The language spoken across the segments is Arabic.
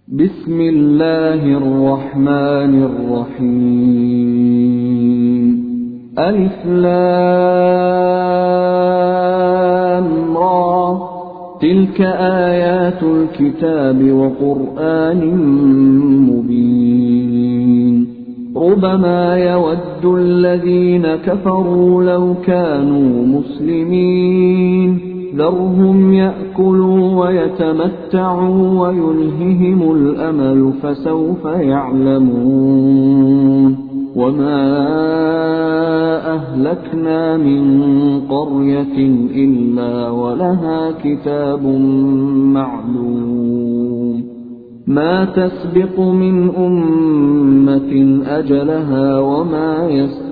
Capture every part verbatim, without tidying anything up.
بسم الله الرحمن الرحيم ألف لام را تلك آيات الكتاب وقرآن مبين ربما يود الذين كفروا لو كانوا مسلمين ذرهم يأكلوا ويتمتعوا ويلههم الأمل فسوف يعلمون وما أهلكنا من قرية إلا ولها كتاب معلوم ما تسبق من أمة أجلها وما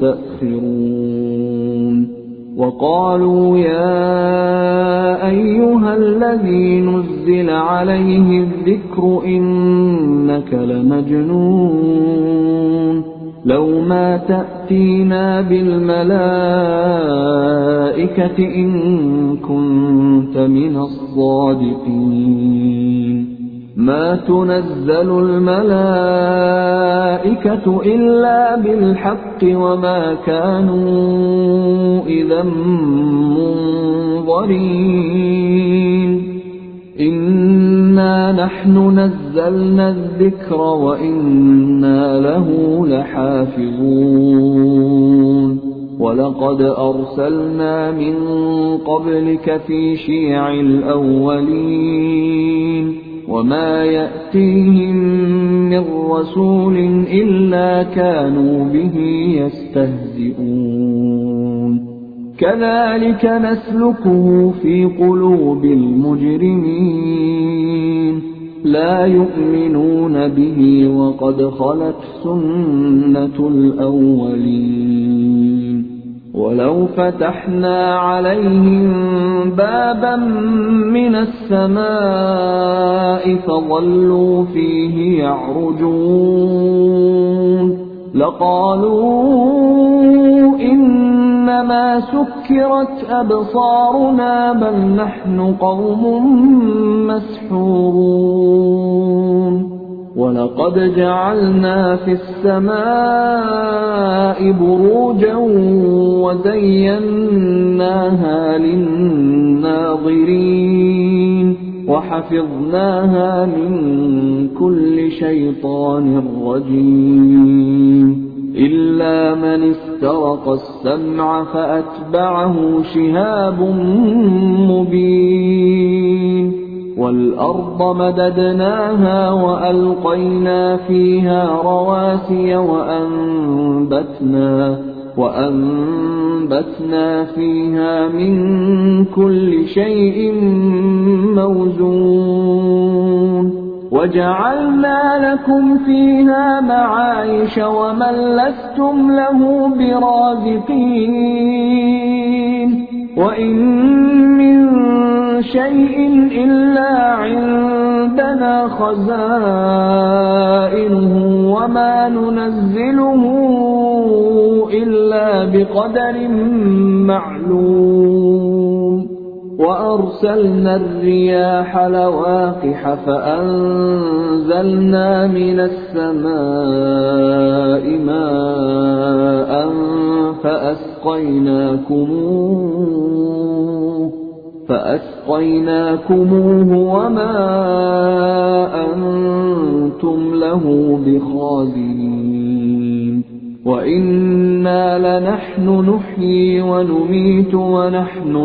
يستأخرون وقالوا يا أيها الذي نزل عليه الذكر إنك لمجنون لو ما تأتينا بالملائكة إن كنت من الصادقين ما تنزل الملائكة إلا بالحق وما كانوا إذا منظرين إنا نحن نزلنا الذكر وإنا له لحافظون ولقد أرسلنا من قبلك في شيع الأولين وما يأتيهم من رسول إلا كانوا به يستهزئون كذلك نسلكه في قلوب المجرمين لا يؤمنون به وقد خلت سنة الأولين ولو فتحنا عليهم بابا من السماء فظلوا فيه يعرجون لقالوا إنما سكرت أبصارنا بل نحن قوم مسحورون ولقد جعلنا في السماء بروجا وزيناها للناظرين وحفظناها من كل شيطان رجيم إلا من استرق السمع فأتبعه شهاب مبين والأرض مددناها وألقينا فيها رواسي وأنبتنا, وأنبتنا فيها من كل شيء موزون وجعلنا لكم فيها معايش ومن لستم له برازقين وإن من شيء إلا عندنا خزائنه وما ننزله إلا بقدر معلوم وأرسلنا الرياح لواقح فأنزلنا من السماء ماء فأسقيناكموه فأسقيناكموه وما أنتم له بخازنين وإنا لنحن نحيي ونميت ونحن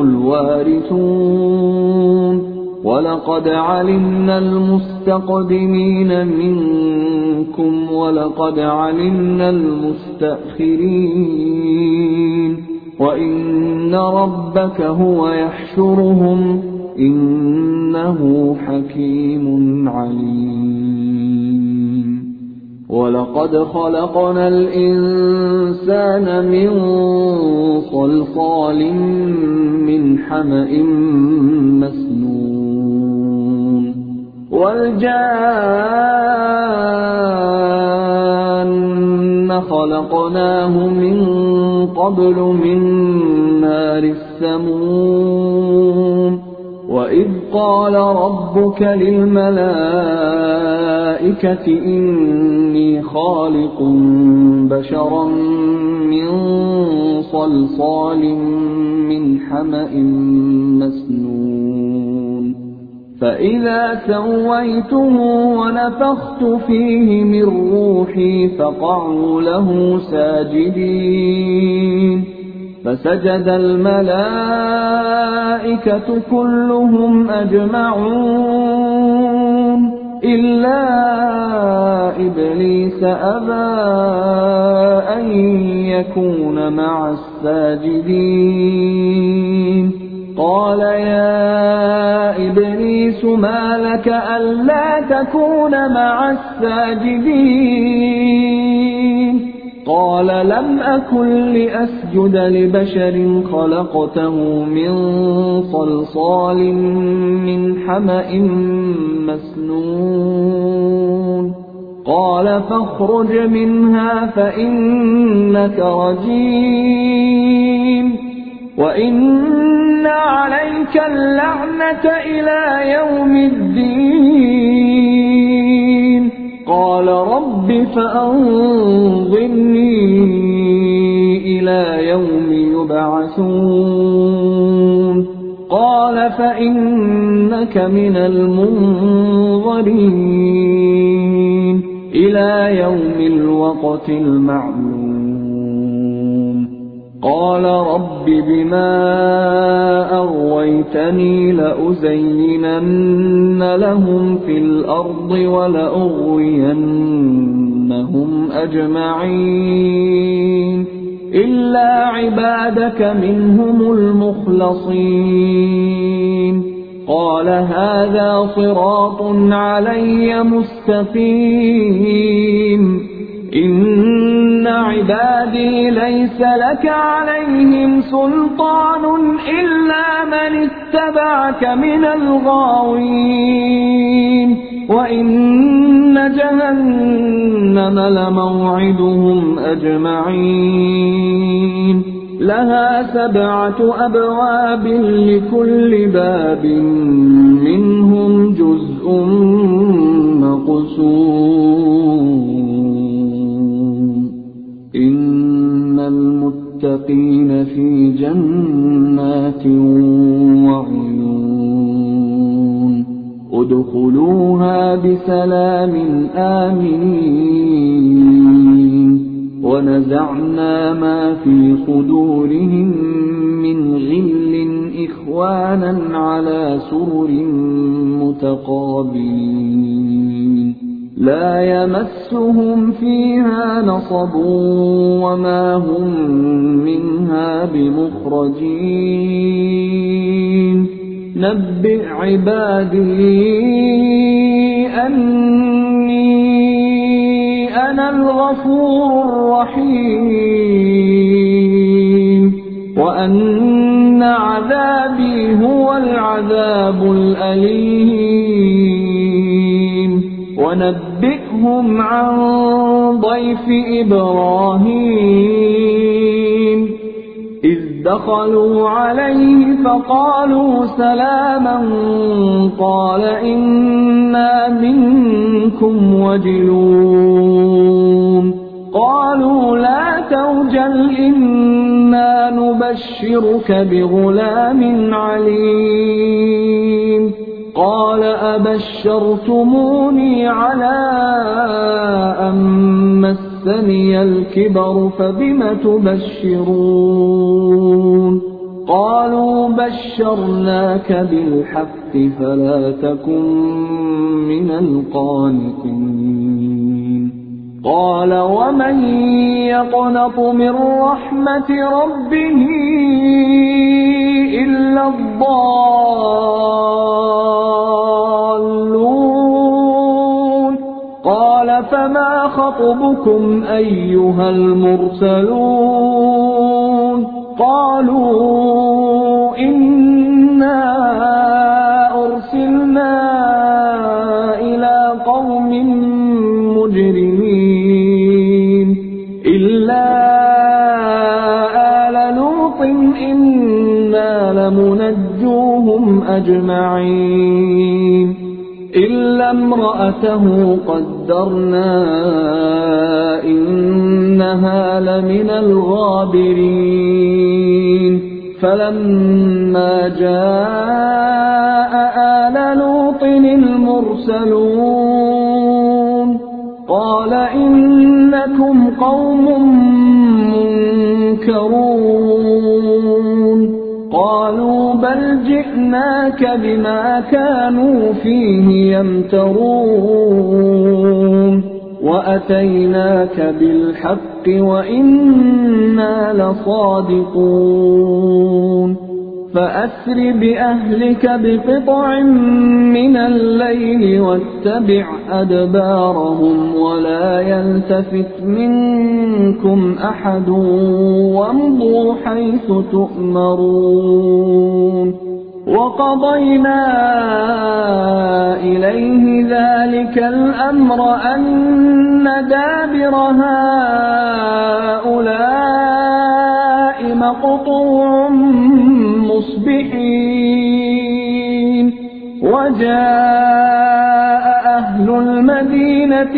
الوارثون ولقد علمنا المستقدمين منكم ولقد علمنا المستأخرين وإن ربك هو يحشرهم إنه حكيم عليم ولقد خلقنا الإنسان من صلصال من حمأ مسنون والجان خلقناه من قبل من نار السموم وإذ قال ربك للملائكة الْمَلَائِكَةِ إِنِّي خَالِقٌ بَشَرًا مِّن صَلْصَالٍ مِّنْ حَمَإٍ مَّسْنُونٍ فَإِذَا سَوَّيْتُهُ وَنَفَخْتُ فِيهِ مِن رُّوحِي فَقَعُوا لَهُ سَاجِدِينَ فَسَجَدَ الْمَلَائِكَةُ كُلُّهُمْ أَجْمَعُونَ إِلَّا إِبْلِيسَ أَبَىٰ أَن يَكُونَ مَعَ السَّاجِدِينَ قَالَ يَا إِبْلِيسُ مَا لَكَ أَلَّا تَكُونَ مَعَ السَّاجِدِينَ قَالَ لَمْ أَكُن لِّأَسْجُدَ لِبَشَرٍ خَلَقْتَهُ مِن صَلْصَالٍ مِّنْ حَمَإٍ مَّسْنُونٍ قَالَ فَاخْرُجْ مِنْهَا فَإِنَّكَ رَجِيمٌ وَإِنَّ عَلَيْكَ اللَّعْنَةَ إِلَىٰ يَوْمِ الدِّينِ قَالَ رَبِّ فَأَنظِرْنِي إِلَىٰ يَوْمِ يُبْعَثُونَ قَالَ فَإِنَّكَ مِنَ الْمُنظَرِينَ إِلَىٰ يَوْمِ الْوَقْتِ الْمَعْلُومِ قَالَ رَبِّ بِمَا أَغْوَيْتَنِي لَأُزَيِّنَنَّ لَهُمْ فِي الْأَرْضِ وَلَأُغْوِيَنَّهُمْ أَجْمَعِينَ إِلَّا عِبَادَكَ مِنْهُمُ الْمُخْلَصِينَ قَالَ هَٰذَا صِرَاطٌ عَلَيَّ مُسْتَقِيمٌ إِنَّ عِبَادِي لَيْسَ لَكَ عَلَيْهِمْ سُلْطَانٌ إِلَّا مَنِ اتَّبَعَكَ مِنَ الْغَاوِينَ وَإِنَّ جَهَنَّمَ لَمَوْعِدُهُمْ أَجْمَعِينَ لَهَا سَبْعَةُ أَبْوَابٍ لِكُلِّ بَابٍ مِّنْهُمْ جُزْءٌ مَّقْسُومٌ إِنَّ الْمُتَّقِينَ فِي جَنَّاتٍ وَعُيُونٍ ادْخُلُوهَا بِسَلَامٍ آمِنِينَ وَنَزَعْنَا مَا فِي صُدُورِهِم مِّنْ غِلٍّ إِخْوَانًا عَلَىٰ سُرُرٍ مُّتَقَابِلِينَ لَا يَمَسُّهُمْ فِيهَا نَصَبٌ وَمَا هُم مِّنْهَا بِمُخْرَجِينَ نَبِّئْ عِبَادِي أَنِّي أَنَا الْغَفُورُ الرَّحِيمُ وَأَنَّ عَذَابِي هُوَ الْعَذَابُ الْأَلِيمُ وَنَبِّئْهُمْ عَن ضَيْفِ إِبْرَاهِيمَ إِذْ دَخَلُوا عَلَيْهِ فَقَالُوا سَلَامًا قَالَ إِنَّا مِنكُمْ وَجِلُونَ قَالُوا لَا تَوْجَلْ إِنَّا نُبَشِّرُكَ بِغُلَامٍ عَلِيمٍ قَالَ أَبَشَّرْتُمُونِي عَلَىٰ أَن مَّسَّنِيَ الْكِبَرُ فَبِمَ تُبَشِّرُونَ قَالُوا بَشَّرْنَاكَ بِالْحَقِّ فَلَا تَكُن مِّنَ الْقَانِطِينَ قَالَ وَمَن يَقْنَطُ مِن رَّحْمَةِ رَبِّهِ إِلَّا الضَّالُّونَ قَالَ فَمَا خَطْبُكُمْ أَيُّهَا الْمُرْسَلُونَ قَالُوا إِنَّا أُرْسِلْنَا إِلَىٰ قَوْمٍ مُّجْرِمِينَ إِلَّا آلَ لُوطٍ إِنَّا لَمُنَجُّوهُمْ أَجْمَعِينَ إِلَّا امْرَأَتَهُ وامرأته قدرنا إنها لمن الغابرين فلما جاء آل لوط المرسلون قال إنكم قوم منكرون قالوا بل جئناك بما كانوا فيه يمترون وأتيناك بالحق وإنا لصادقون فأسر بأهلك بقطع من الليل واتبع أدبارهم ولا يلتفت منكم أحد وامضوا حيث تؤمرون وقضينا إليه ذلك الأمر أن دابر هؤلاء مقطوع مصبحين وجاء أهل المدينة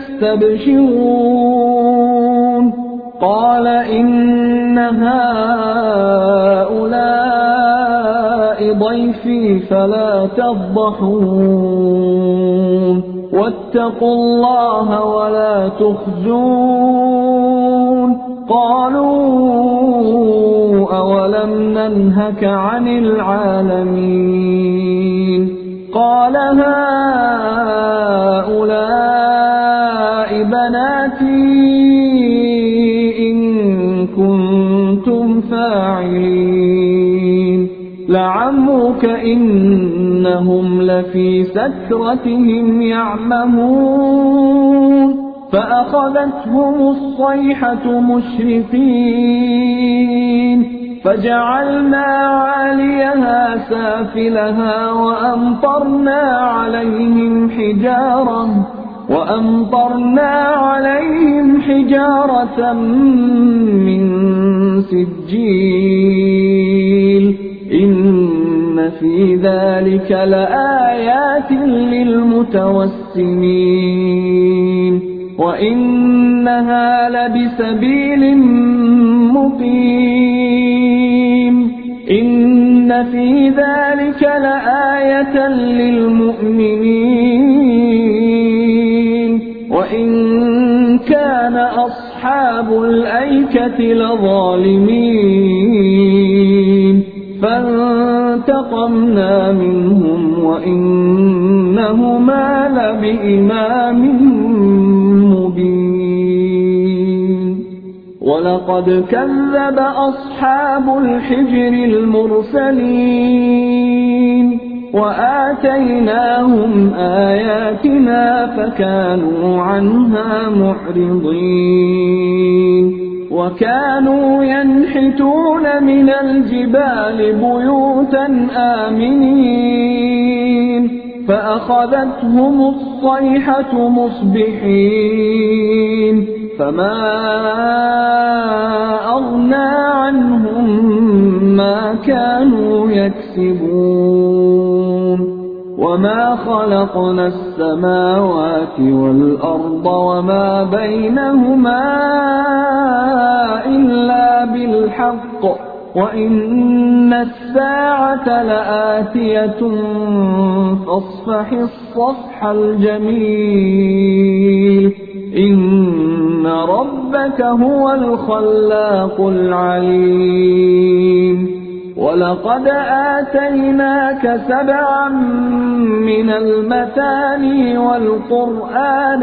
يستبشرون قال إن هؤلاء ضيفي فلا تفضحون واتقوا الله ولا تخزون قالوا أولم ننهك عن العالمين قال هؤلاء بناتي إن كنتم فاعلين لعمرك إنهم لفي سكرتهم يعمهون فأخذتهم الصيحة مشرقين فجعلنا عاليها سافلها وأمطرنا عليهم حجارة وأمطرنا عليهم حجارة من سجيل إن في ذلك لآيات للمتوسمين وإنها لبسبيل مقيم إن في ذلك لآية للمؤمنين وإن كان أصحاب الأيكة لظالمين فانتقمنا منهم وإنهما لبإمام مبين ولقد كذب أصحاب الحجر المرسلين وآتيناهم آياتنا فكانوا عنها معرضين وكانوا ينحتون من الجبال بيوتا آمنين فأخذتهم الصيحة مصبحين فما أغنى عنهم ما كانوا يكسبون وما خلقنا السماوات والأرض وما بينهما إلا بالحق وإن الساعة لآتية فاصفح الصفح الجميل إن ربك هو الخلاق العليم ولقد آتيناك سبعا من المثاني والقرآن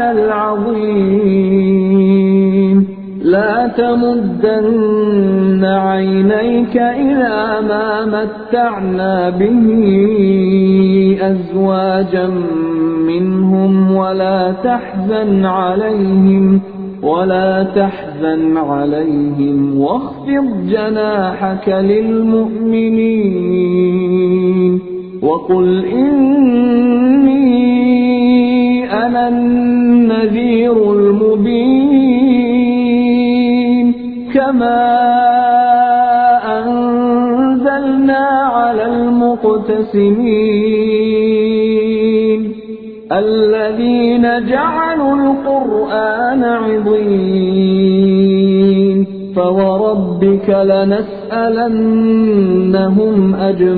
العظيم لا تمدن عينيك إلى ما متعنا به أزواجا منهم ولا تحزن عليهم ولا تحزن عليهم واخفض جناحك للمؤمنين وقل إني أنا النذير المبين كما أنزلنا على المقتسمين الذين جعلوا القرآن عضين فوربك لنسألنهم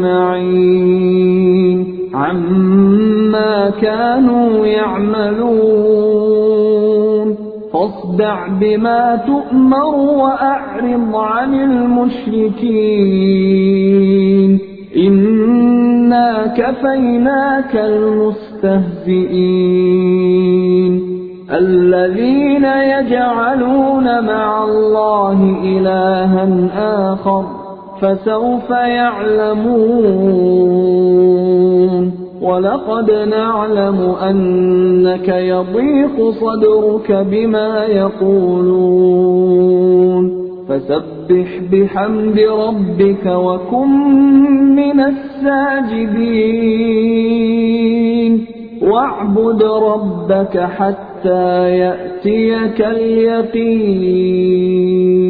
أجمعين عما كانوا يعملون فاصدع بما تؤمر وأعرض عن المشركين إنا كفيناك المستهزئين الذين يجعلون مع الله إلها آخر فسوف يعلمون ولقد نعلم أنك يضيق صدرك بما يقولون فسبح بحمد ربك وكن من الساجدين واعبد ربك حتى يأتيك اليقين.